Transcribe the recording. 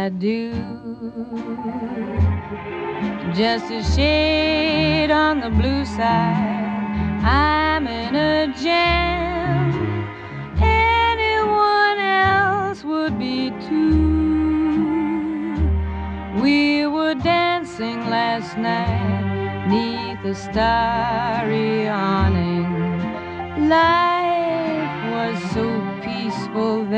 I do. Just a shade on the blue side, I'm in a jam. Anyone else would be too. We were dancing last night 'neath a starry awning. Life was so peaceful then.